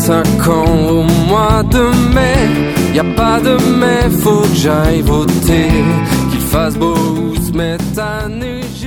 ça quand au mois de mai? Y a pas de mai, faut que j'aille voter, qu'il fasse beau ou se mette à neiger.